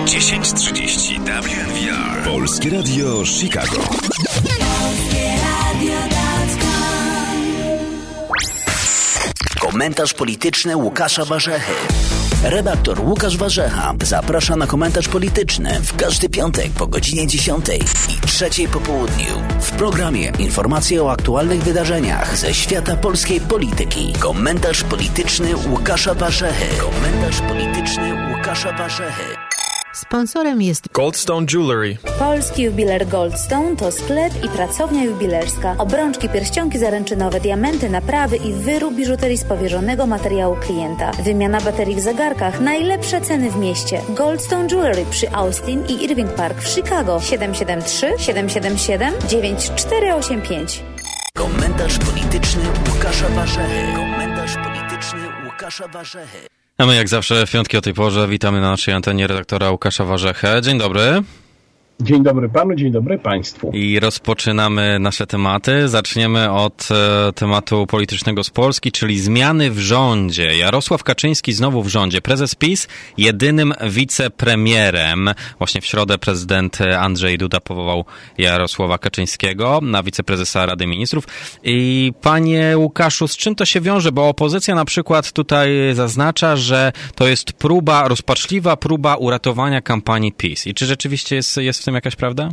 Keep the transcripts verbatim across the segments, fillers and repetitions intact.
dziesięć trzydzieści W N V R. Polskie Radio Chicago. Komentarz polityczny Łukasza Warzechy. Redaktor Łukasz Warzecha zaprasza na komentarz polityczny w każdy piątek po godzinie dziesiątej i trzeciej po południu. W programie informacje o aktualnych wydarzeniach ze świata polskiej polityki. Komentarz polityczny Łukasza Warzechy. Komentarz polityczny Łukasza Warzechy. Sponsorem jest Goldstone Jewelry. Polski jubiler Goldstone to sklep i pracownia jubilerska. Obrączki, pierścionki zaręczynowe, diamenty, naprawy i wyrób biżuterii z powierzonego materiału klienta. Wymiana baterii w zegarkach. Najlepsze ceny w mieście. Goldstone Jewelry przy Austin i Irving Park w Chicago. siedem siedem trzy, siedem siedem siedem, dziewięć cztery osiem pięć. Komentarz polityczny Łukasza Warzechy. Komentarz polityczny Łukasza Warzechy. A my jak zawsze w piątki o tej porze witamy na naszej antenie redaktora Łukasza Warzechę. Dzień dobry. Dzień dobry panu, dzień dobry państwu. I rozpoczynamy nasze tematy. Zaczniemy od e, tematu politycznego z Polski, czyli zmiany w rządzie. Jarosław Kaczyński znowu w rządzie. Prezes PiS jedynym wicepremierem. Właśnie w środę prezydent Andrzej Duda powołał Jarosława Kaczyńskiego na wiceprezesa Rady Ministrów. I panie Łukaszu, z czym to się wiąże? Bo opozycja na przykład tutaj zaznacza, że to jest próba, rozpaczliwa próba uratowania kampanii PiS. I czy rzeczywiście jest, jest w tym jakaś prawda?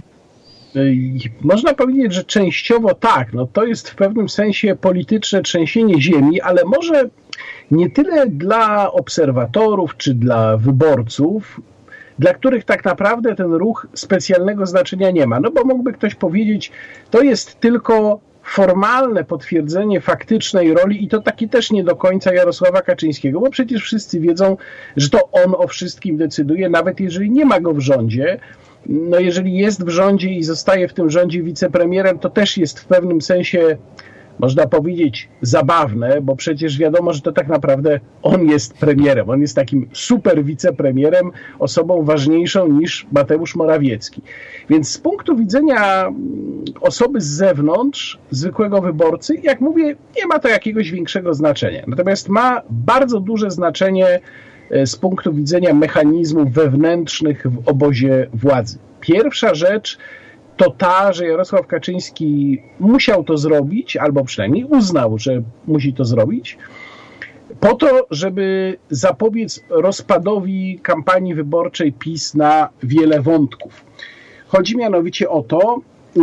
Można powiedzieć, że częściowo tak. No to jest w pewnym sensie polityczne trzęsienie ziemi, ale może nie tyle dla obserwatorów czy dla wyborców, dla których tak naprawdę ten ruch specjalnego znaczenia nie ma. No bo mógłby ktoś powiedzieć, to jest tylko formalne potwierdzenie faktycznej roli i to taki też nie do końca Jarosława Kaczyńskiego, bo przecież wszyscy wiedzą, że to on o wszystkim decyduje, nawet jeżeli nie ma go w rządzie. No jeżeli jest w rządzie i zostaje w tym rządzie wicepremierem, to też jest w pewnym sensie, można powiedzieć, zabawne, bo przecież wiadomo, że to tak naprawdę on jest premierem. On jest takim super wicepremierem, osobą ważniejszą niż Mateusz Morawiecki. Więc z punktu widzenia osoby z zewnątrz, zwykłego wyborcy, jak mówię, nie ma to jakiegoś większego znaczenia. Natomiast ma bardzo duże znaczenie z punktu widzenia mechanizmów wewnętrznych w obozie władzy. Pierwsza rzecz to ta, że Jarosław Kaczyński musiał to zrobić, albo przynajmniej uznał, że musi to zrobić, po to, żeby zapobiec rozpadowi kampanii wyborczej PiS na wiele wątków. Chodzi mianowicie o to,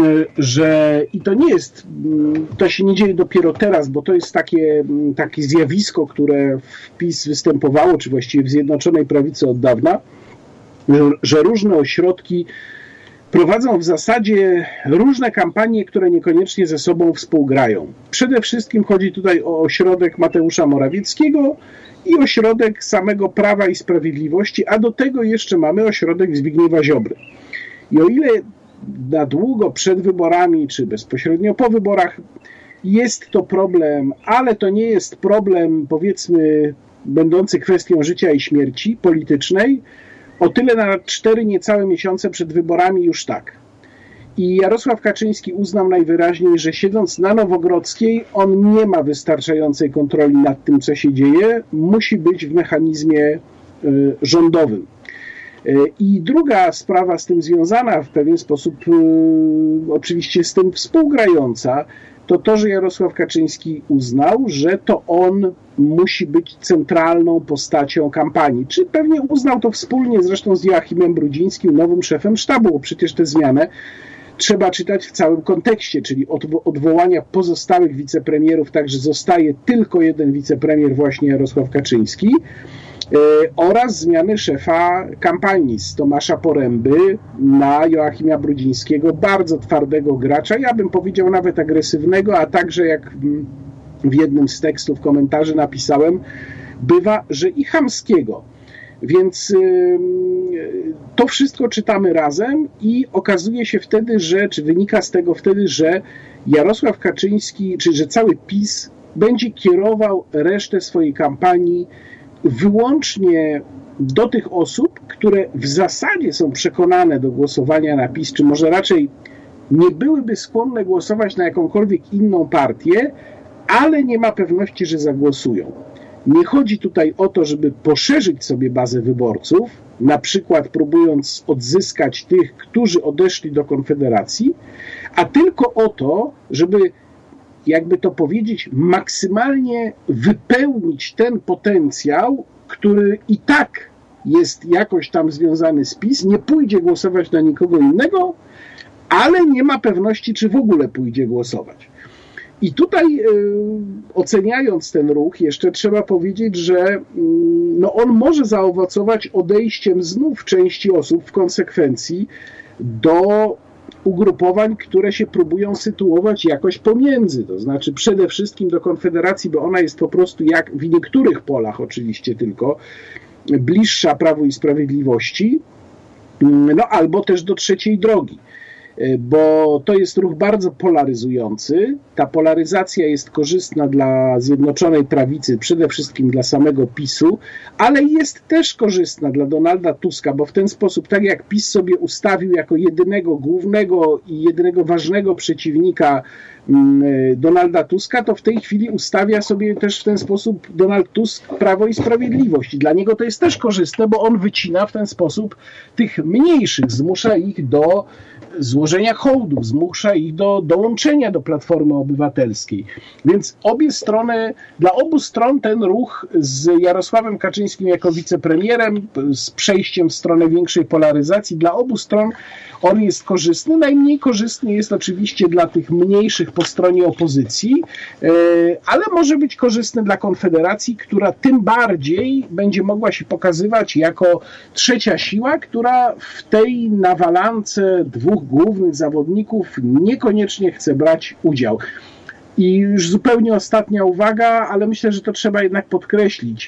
że i to nie jest, to się nie dzieje dopiero teraz, bo to jest takie, takie zjawisko, które w PiS występowało, czy właściwie w Zjednoczonej Prawicy od dawna, że różne ośrodki prowadzą w zasadzie różne kampanie, które niekoniecznie ze sobą współgrają. Przede wszystkim chodzi tutaj o ośrodek Mateusza Morawieckiego i ośrodek samego Prawa i Sprawiedliwości, a do tego jeszcze mamy ośrodek Zbigniewa Ziobry. I o ile na długo przed wyborami, czy bezpośrednio po wyborach jest to problem, ale to nie jest problem, powiedzmy, będący kwestią życia i śmierci politycznej, o tyle na cztery niecałe miesiące przed wyborami już tak. I Jarosław Kaczyński uznał najwyraźniej, że siedząc na Nowogrodzkiej, on nie ma wystarczającej kontroli nad tym, co się dzieje, musi być w mechanizmie y, rządowym. I druga sprawa z tym związana, w pewien sposób y, oczywiście z tym współgrająca, to to, że Jarosław Kaczyński uznał, że to on musi być centralną postacią kampanii. Czy pewnie uznał to wspólnie zresztą z Joachimem Brudzińskim, nowym szefem sztabu, bo przecież tę zmianę trzeba czytać w całym kontekście, czyli od odwołania pozostałych wicepremierów, tak że zostaje tylko jeden wicepremier, właśnie Jarosław Kaczyński, oraz zmiany szefa kampanii z Tomasza Poręby na Joachima Brudzińskiego, bardzo twardego gracza, ja bym powiedział nawet agresywnego, a także jak w jednym z tekstów komentarzy napisałem, bywa, że i chamskiego. Więc to wszystko czytamy razem i okazuje się wtedy, że, czy wynika z tego wtedy, że Jarosław Kaczyński, czy że cały PiS będzie kierował resztę swojej kampanii wyłącznie do tych osób, które w zasadzie są przekonane do głosowania na PiS, czy może raczej nie byłyby skłonne głosować na jakąkolwiek inną partię, ale nie ma pewności, że zagłosują. Nie chodzi tutaj o to, żeby poszerzyć sobie bazę wyborców, na przykład próbując odzyskać tych, którzy odeszli do Konfederacji, a tylko o to, żeby, jakby to powiedzieć, maksymalnie wypełnić ten potencjał, który i tak jest jakoś tam związany z PiS, nie pójdzie głosować na nikogo innego, ale nie ma pewności, czy w ogóle pójdzie głosować. I tutaj y, oceniając ten ruch, jeszcze trzeba powiedzieć, że y, no on może zaowocować odejściem znów części osób w konsekwencji do ugrupowań, które się próbują sytuować jakoś pomiędzy, to znaczy przede wszystkim do Konfederacji, bo ona jest po prostu jak w niektórych polach oczywiście tylko bliższa Prawu i Sprawiedliwości, no albo też do Trzeciej Drogi, bo to jest ruch bardzo polaryzujący. Ta polaryzacja jest korzystna dla Zjednoczonej Prawicy, przede wszystkim dla samego PiSu, ale jest też korzystna dla Donalda Tuska, bo w ten sposób, tak jak PiS sobie ustawił jako jedynego głównego i jedynego ważnego przeciwnika Donalda Tuska, to w tej chwili ustawia sobie też w ten sposób Donald Tusk Prawo i Sprawiedliwość. I dla niego to jest też korzystne, bo on wycina w ten sposób tych mniejszych, zmusza ich do złożenia hołdów, zmusza ich do dołączenia do Platformy Obywatelskiej. Więc obie strony, dla obu stron ten ruch z Jarosławem Kaczyńskim jako wicepremierem, z przejściem w stronę większej polaryzacji, dla obu stron on jest korzystny. Najmniej korzystny jest oczywiście dla tych mniejszych po stronie opozycji, ale może być korzystny dla Konfederacji, która tym bardziej będzie mogła się pokazywać jako trzecia siła, która w tej nawalance dwóch głównych zawodników niekoniecznie chce brać udział. I już zupełnie ostatnia uwaga, ale myślę, że to trzeba jednak podkreślić,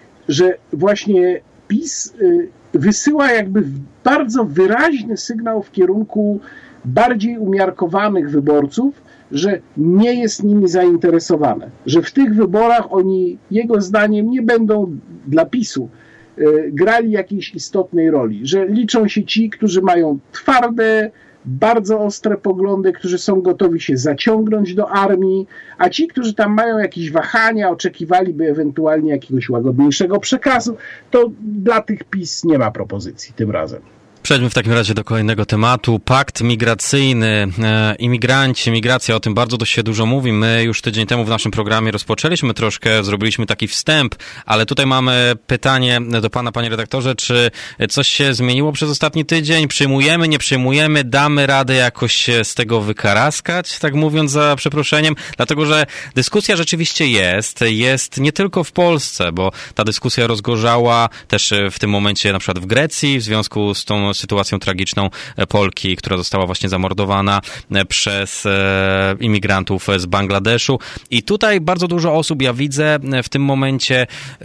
że właśnie PiS wysyła jakby bardzo wyraźny sygnał w kierunku bardziej umiarkowanych wyborców, że nie jest nimi zainteresowane, że w tych wyborach oni, jego zdaniem, nie będą dla PiSu grali jakiejś istotnej roli, że liczą się ci, którzy mają twarde, bardzo ostre poglądy, którzy są gotowi się zaciągnąć do armii, a ci, którzy tam mają jakieś wahania, oczekiwaliby ewentualnie jakiegoś łagodniejszego przekazu, to dla tych PiS nie ma propozycji tym razem. Przejdźmy w takim razie do kolejnego tematu. Pakt migracyjny, e, imigranci, migracja, o tym bardzo dość się dużo mówi. My już tydzień temu w naszym programie rozpoczęliśmy troszkę, zrobiliśmy taki wstęp, ale tutaj mamy pytanie do pana, panie redaktorze, czy coś się zmieniło przez ostatni tydzień? Przyjmujemy, nie przyjmujemy, damy radę jakoś się z tego wykaraskać, tak mówiąc za przeproszeniem? Dlatego, że dyskusja rzeczywiście jest, jest nie tylko w Polsce, bo ta dyskusja rozgorzała też w tym momencie na przykład w Grecji w związku z tą sytuacją tragiczną Polki, która została właśnie zamordowana przez imigrantów z Bangladeszu. I tutaj bardzo dużo osób, ja widzę, w tym momencie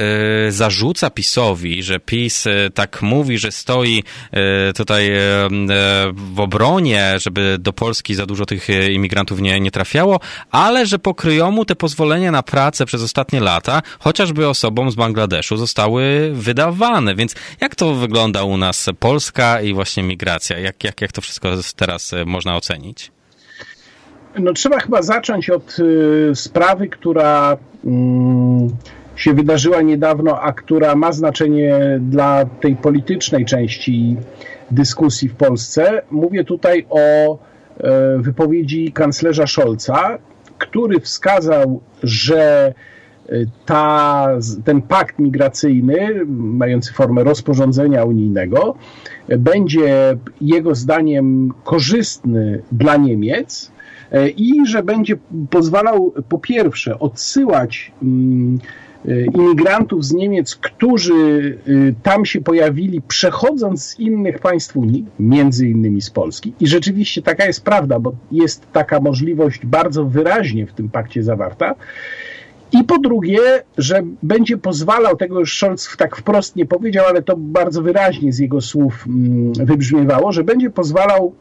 zarzuca PiS-owi, że PiS tak mówi, że stoi tutaj w obronie, żeby do Polski za dużo tych imigrantów nie, nie trafiało, ale że pokryją mu te pozwolenia na pracę przez ostatnie lata, chociażby osobom z Bangladeszu zostały wydawane. Więc jak to wygląda u nas? Polska i właśnie migracja. Jak, jak, jak to wszystko teraz można ocenić? No trzeba chyba zacząć od y, sprawy, która y, się wydarzyła niedawno, a która ma znaczenie dla tej politycznej części dyskusji w Polsce. Mówię tutaj o y, wypowiedzi kanclerza Scholza, który wskazał, że Ta, ten pakt migracyjny, mający formę rozporządzenia unijnego, będzie jego zdaniem korzystny dla Niemiec i że będzie pozwalał po pierwsze odsyłać imigrantów z Niemiec, którzy tam się pojawili, przechodząc z innych państw Unii, między innymi z Polski. I rzeczywiście taka jest prawda, bo jest taka możliwość bardzo wyraźnie w tym pakcie zawarta. I po drugie, że będzie pozwalał, tego już Scholz tak wprost nie powiedział, ale to bardzo wyraźnie z jego słów wybrzmiewało, że będzie pozwalał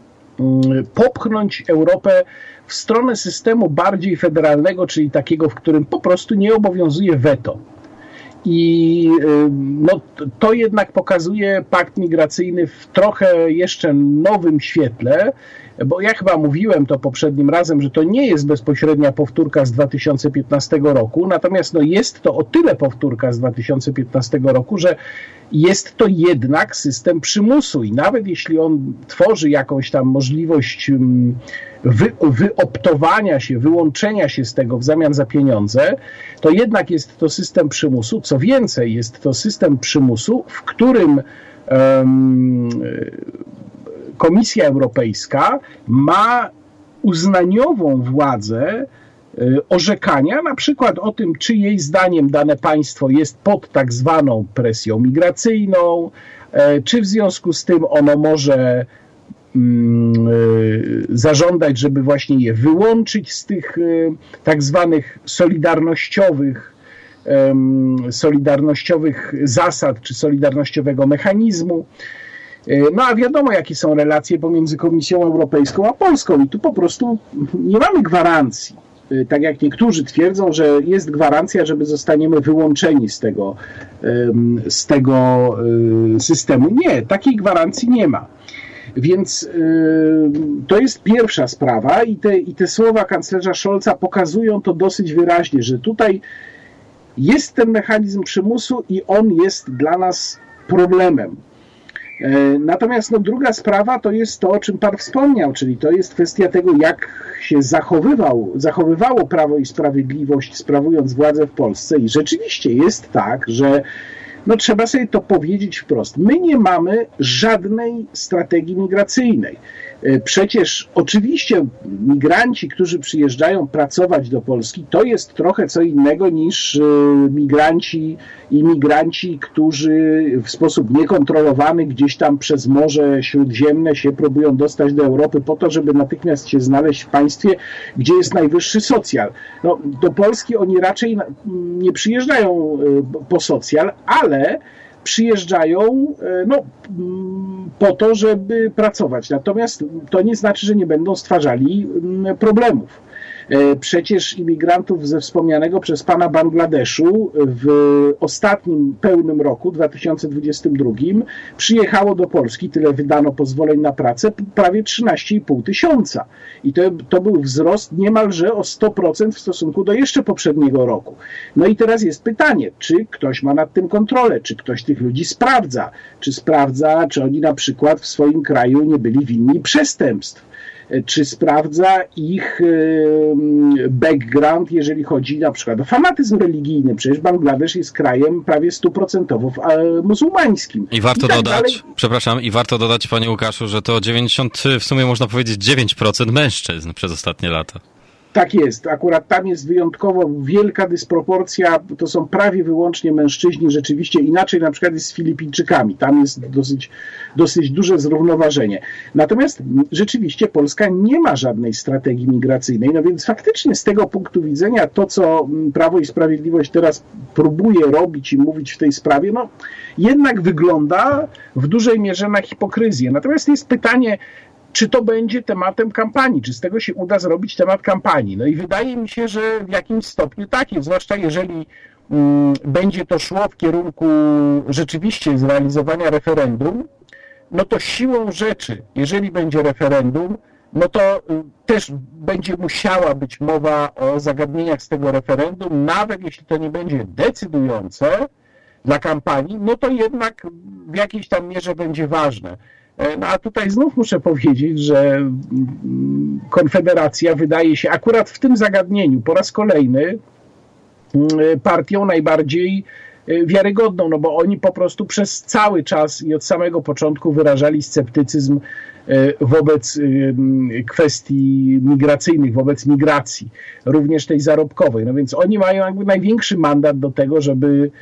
popchnąć Europę w stronę systemu bardziej federalnego, czyli takiego, w którym po prostu nie obowiązuje weto. I no, to jednak pokazuje pakt migracyjny w trochę jeszcze nowym świetle, bo ja chyba mówiłem to poprzednim razem, że to nie jest bezpośrednia powtórka z dwa tysiące piętnastego roku, natomiast no jest to o tyle powtórka z dwa tysiące piętnastego roku, że jest to jednak system przymusu i nawet jeśli on tworzy jakąś tam możliwość wy, wyoptowania się, wyłączenia się z tego w zamian za pieniądze, to jednak jest to system przymusu. Co więcej, jest to system przymusu, w którym um, Komisja Europejska ma uznaniową władzę orzekania, na przykład o tym, czy jej zdaniem dane państwo jest pod tak zwaną presją migracyjną, czy w związku z tym ono może zażądać, żeby właśnie je wyłączyć z tych tak zwanych solidarnościowych, solidarnościowych zasad, czy solidarnościowego mechanizmu. No a wiadomo, jakie są relacje pomiędzy Komisją Europejską a Polską i tu po prostu nie mamy gwarancji. Tak jak niektórzy twierdzą, że jest gwarancja, żeby zostaniemy wyłączeni z tego, z tego systemu. Nie, takiej gwarancji nie ma. Więc to jest pierwsza sprawa i te, i te słowa kanclerza Scholza pokazują to dosyć wyraźnie, że tutaj jest ten mechanizm przymusu i on jest dla nas problemem. Natomiast no, druga sprawa to jest to, o czym Pan wspomniał, czyli to jest kwestia tego, jak się zachowywał, zachowywało Prawo i Sprawiedliwość, sprawując władzę w Polsce. I rzeczywiście jest tak, że no, trzeba sobie to powiedzieć wprost. My nie mamy żadnej strategii migracyjnej. Przecież oczywiście migranci, którzy przyjeżdżają pracować do Polski, to jest trochę co innego niż migranci, imigranci, którzy w sposób niekontrolowany gdzieś tam przez Morze Śródziemne się próbują dostać do Europy po to, żeby natychmiast się znaleźć w państwie, gdzie jest najwyższy socjal. No, do Polski oni raczej nie przyjeżdżają po socjal, ale przyjeżdżają no, po to, żeby pracować. Natomiast to nie znaczy, że nie będą stwarzali problemów. Przecież imigrantów ze wspomnianego przez pana Bangladeszu w ostatnim pełnym roku, dwa tysiące dwudziestym drugim, przyjechało do Polski, tyle wydano pozwoleń na pracę, prawie trzynaście i pół tysiąca. I to, to był wzrost niemalże o sto procent w stosunku do jeszcze poprzedniego roku. No i teraz jest pytanie, czy ktoś ma nad tym kontrolę, czy ktoś tych ludzi sprawdza, czy sprawdza, czy oni na przykład w swoim kraju nie byli winni przestępstw, czy sprawdza ich background, jeżeli chodzi na przykład o fanatyzm religijny. Przecież Bangladesz jest krajem prawie stuprocentowo muzułmańskim. I warto I tak dodać, dalej. przepraszam, i warto dodać, panie Łukaszu, że to dziewięćdziesiąt, w sumie można powiedzieć dziewięć procent mężczyzn przez ostatnie lata. Tak jest. Akurat tam jest wyjątkowo wielka dysproporcja. To są prawie wyłącznie mężczyźni. Rzeczywiście inaczej na przykład jest z Filipińczykami. Tam jest dosyć, dosyć duże zrównoważenie. Natomiast rzeczywiście Polska nie ma żadnej strategii migracyjnej. No więc faktycznie z tego punktu widzenia to, co Prawo i Sprawiedliwość teraz próbuje robić i mówić w tej sprawie, no jednak wygląda w dużej mierze na hipokryzję. Natomiast jest pytanie, czy to będzie tematem kampanii, czy z tego się uda zrobić temat kampanii. No i wydaje mi się, że w jakimś stopniu tak jest, zwłaszcza jeżeli um, będzie to szło w kierunku rzeczywiście zrealizowania referendum, no to siłą rzeczy, jeżeli będzie referendum, no to um, też będzie musiała być mowa o zagadnieniach z tego referendum, nawet jeśli to nie będzie decydujące dla kampanii, no to jednak w jakiejś tam mierze będzie ważne. No a tutaj znów muszę powiedzieć, że Konfederacja wydaje się akurat w tym zagadnieniu po raz kolejny partią najbardziej wiarygodną, no bo oni po prostu przez cały czas i od samego początku wyrażali sceptycyzm wobec kwestii migracyjnych, wobec migracji, również tej zarobkowej. No więc oni mają jakby największy mandat do tego, żeby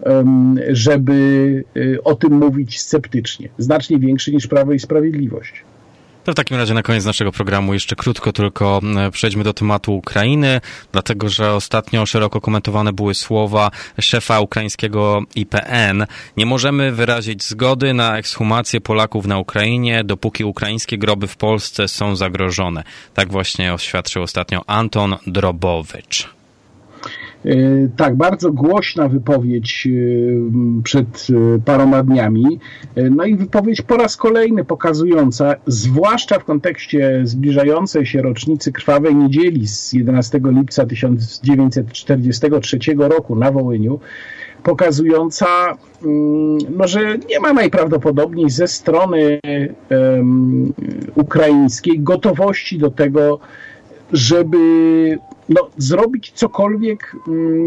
żeby o tym mówić sceptycznie. Znacznie większy niż Prawo i Sprawiedliwość. To w takim razie na koniec naszego programu jeszcze krótko tylko przejdźmy do tematu Ukrainy, dlatego że ostatnio szeroko komentowane były słowa szefa ukraińskiego I P N. Nie możemy wyrazić zgody na ekshumację Polaków na Ukrainie, dopóki ukraińskie groby w Polsce są zagrożone. Tak właśnie oświadczył ostatnio Anton Drobowicz. Tak, bardzo głośna wypowiedź przed paroma dniami. No i wypowiedź po raz kolejny pokazująca, zwłaszcza w kontekście zbliżającej się rocznicy Krwawej Niedzieli z jedenastego lipca tysiąc dziewięćset czterdziestego trzeciego roku na Wołyniu, pokazująca, no, że nie ma najprawdopodobniej ze strony um, ukraińskiej gotowości do tego, żeby no, zrobić cokolwiek,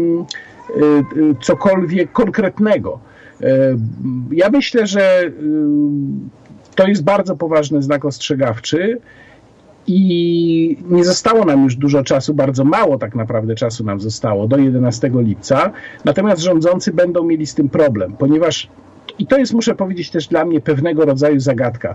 cokolwiek konkretnego. Ja myślę, że to jest bardzo poważny znak ostrzegawczy i nie zostało nam już dużo czasu, bardzo mało tak naprawdę czasu nam zostało, do jedenastego lipca, natomiast rządzący będą mieli z tym problem, ponieważ, i to jest, muszę powiedzieć, też dla mnie pewnego rodzaju zagadka,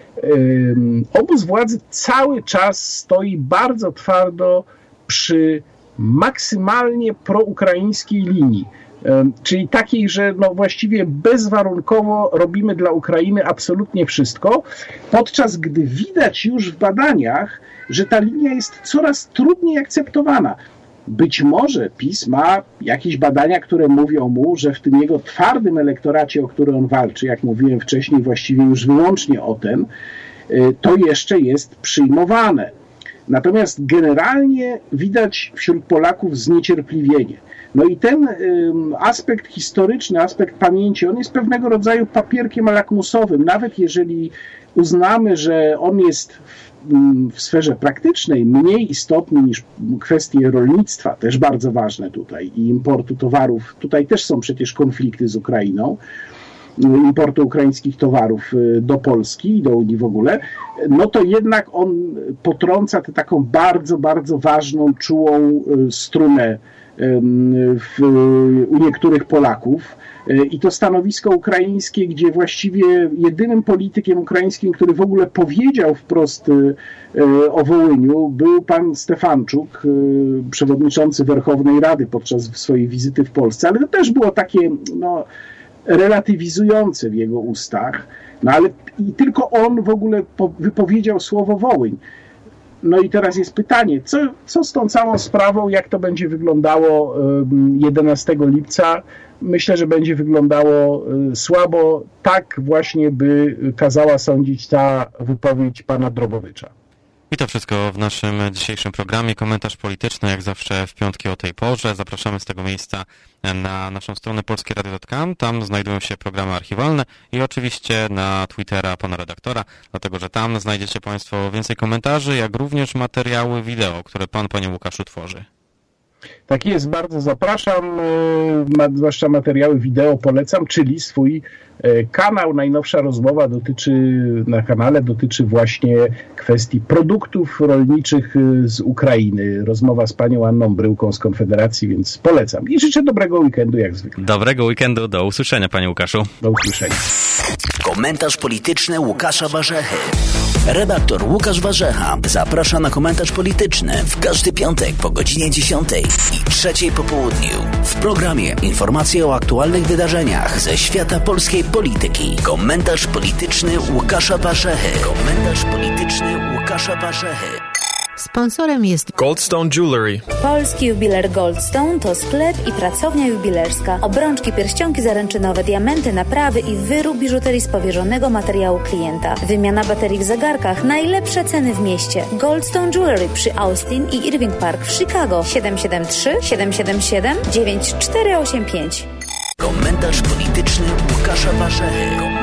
obóz władzy cały czas stoi bardzo twardo przy maksymalnie proukraińskiej linii, czyli takiej, że no właściwie bezwarunkowo robimy dla Ukrainy absolutnie wszystko, podczas gdy widać już w badaniach, że ta linia jest coraz trudniej akceptowana. Być może PiS ma jakieś badania, które mówią mu, że w tym jego twardym elektoracie, o który on walczy, jak mówiłem wcześniej, właściwie już wyłącznie o tym, to jeszcze jest przyjmowane. Natomiast generalnie widać wśród Polaków zniecierpliwienie. No i ten aspekt historyczny, aspekt pamięci, on jest pewnego rodzaju papierkiem lakmusowym. Nawet jeżeli uznamy, że on jest w, w sferze praktycznej mniej istotny niż kwestie rolnictwa, też bardzo ważne tutaj, i importu towarów, tutaj też są przecież konflikty z Ukrainą, importu ukraińskich towarów do Polski i do Unii w ogóle, no to jednak on potrąca tę taką bardzo, bardzo ważną, czułą strunę w, u niektórych Polaków. I to stanowisko ukraińskie, gdzie właściwie jedynym politykiem ukraińskim, który w ogóle powiedział wprost o Wołyniu, był pan Stefanczuk, przewodniczący Werchownej Rady podczas swojej wizyty w Polsce, ale to też było takie, no, relatywizujące w jego ustach, no ale i tylko on w ogóle wypowiedział słowo Wołyń. No i teraz jest pytanie, co, co z tą całą sprawą, jak to będzie wyglądało jedenastego lipca? Myślę, że będzie wyglądało słabo, tak właśnie by kazała sądzić ta wypowiedź pana Drobowicza. I to wszystko w naszym dzisiejszym programie. Komentarz polityczny, jak zawsze w piątki o tej porze. Zapraszamy z tego miejsca na naszą stronę polskie radio kropka com. Tam znajdują się programy archiwalne i oczywiście na Twittera pana redaktora, dlatego że tam znajdziecie państwo więcej komentarzy, jak również materiały wideo, które pan, panie Łukaszu, tworzy. Tak jest, bardzo zapraszam, zwłaszcza materiały wideo polecam, czyli swój kanał. Najnowsza rozmowa dotyczy, na kanale dotyczy właśnie kwestii produktów rolniczych z Ukrainy. Rozmowa z panią Anną Bryłką z Konfederacji, więc polecam. I życzę dobrego weekendu jak zwykle. Dobrego weekendu, do usłyszenia, panie Łukaszu. Do usłyszenia. Komentarz polityczny Łukasza Warzechy. Redaktor Łukasz Warzecha zaprasza na komentarz polityczny w każdy piątek po godzinie dziesiątej i trzeciej po południu. W programie informacje o aktualnych wydarzeniach ze świata polskiej polityki. Komentarz polityczny Łukasza Warzechy. Komentarz polityczny Łukasza Warzechy. Sponsorem jest Goldstone Jewelry. Polski jubiler Goldstone to sklep i pracownia jubilerska. Obrączki, pierścionki zaręczynowe, diamenty, naprawy i wyrób biżuterii z powierzonego materiału klienta. Wymiana baterii w zegarkach. Najlepsze ceny w mieście. Goldstone Jewelry przy Austin i Irving Park w Chicago. siedem siedem trzy, siedem siedem siedem, dziewięć cztery osiem pięć. Komentarz polityczny Łukasza Warzechy.